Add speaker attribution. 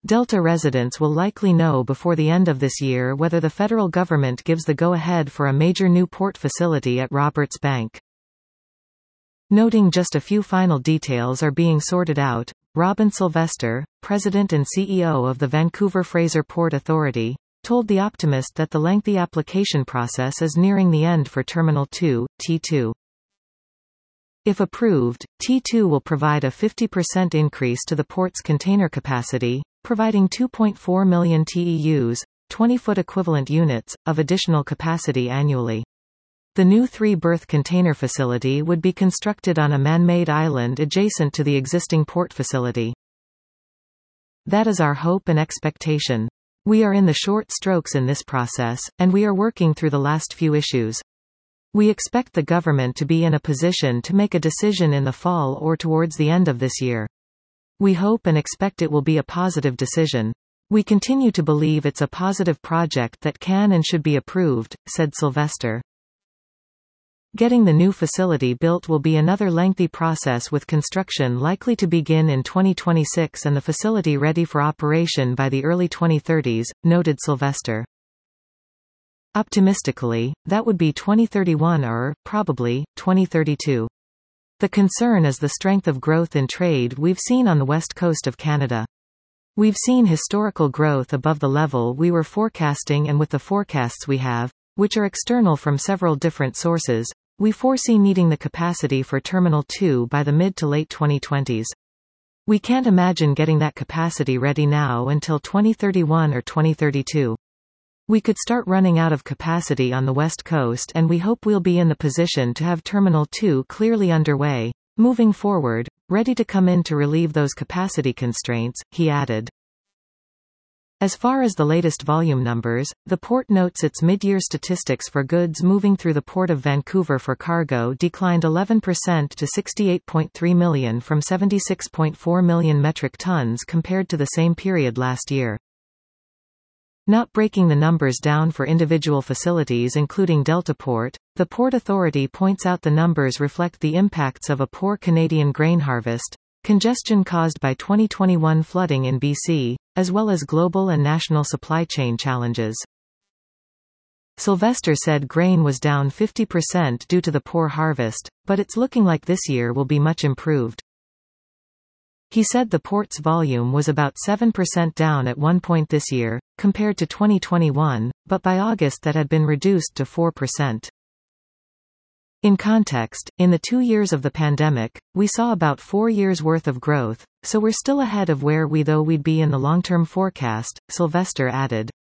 Speaker 1: Delta residents will likely know before the end of this year whether the federal government gives the go-ahead for a major new port facility at Roberts Bank. Noting just a few final details are being sorted out, Robin Sylvester, President and CEO of the Vancouver Fraser Port Authority, told The Optimist that the lengthy application process is nearing the end for Terminal 2, T2. If approved, T2 will provide a 50% increase to the port's container capacity, providing 2.4 million TEUs, 20-foot equivalent units, of additional capacity annually. The new 3-berth container facility would be constructed on a man-made island adjacent to the existing port facility. That is our hope and expectation. We are in the short strokes in this process, and we are working through the last few issues. We expect the government to be in a position to make a decision in the fall or towards the end of this year. We hope and expect it will be a positive decision. We continue to believe it's a positive project that can and should be approved, said Sylvester. Getting the new facility built will be another lengthy process, with construction likely to begin in 2026 and the facility ready for operation by the early 2030s, noted Sylvester. Optimistically, that would be 2031 or, probably, 2032. The concern is the strength of growth in trade we've seen on the west coast of Canada. We've seen historical growth above the level we were forecasting, and with the forecasts we have, which are external from several different sources, we foresee needing the capacity for Terminal 2 by the mid to late 2020s. We can't imagine getting that capacity ready now until 2031 or 2032. We could start running out of capacity on the West Coast, and we hope we'll be in the position to have Terminal 2 clearly underway, moving forward, ready to come in to relieve those capacity constraints, he added. As far as the latest volume numbers, the port notes its mid-year statistics for goods moving through the Port of Vancouver for cargo declined 11% to 68.3 million from 76.4 million metric tons compared to the same period last year. Not breaking the numbers down for individual facilities including Deltaport, the Port Authority points out the numbers reflect the impacts of a poor Canadian grain harvest, congestion caused by 2021 flooding in BC, as well as global and national supply chain challenges. Sylvester said grain was down 50% due to the poor harvest, but it's looking like this year will be much improved. He said the port's volume was about 7% down at one point this year, compared to 2021, but by August that had been reduced to 4%. In context, in the 2 years of the pandemic, we saw about 4 years' worth of growth, so we're still ahead of where we thought we'd be in the long-term forecast, Sylvester added.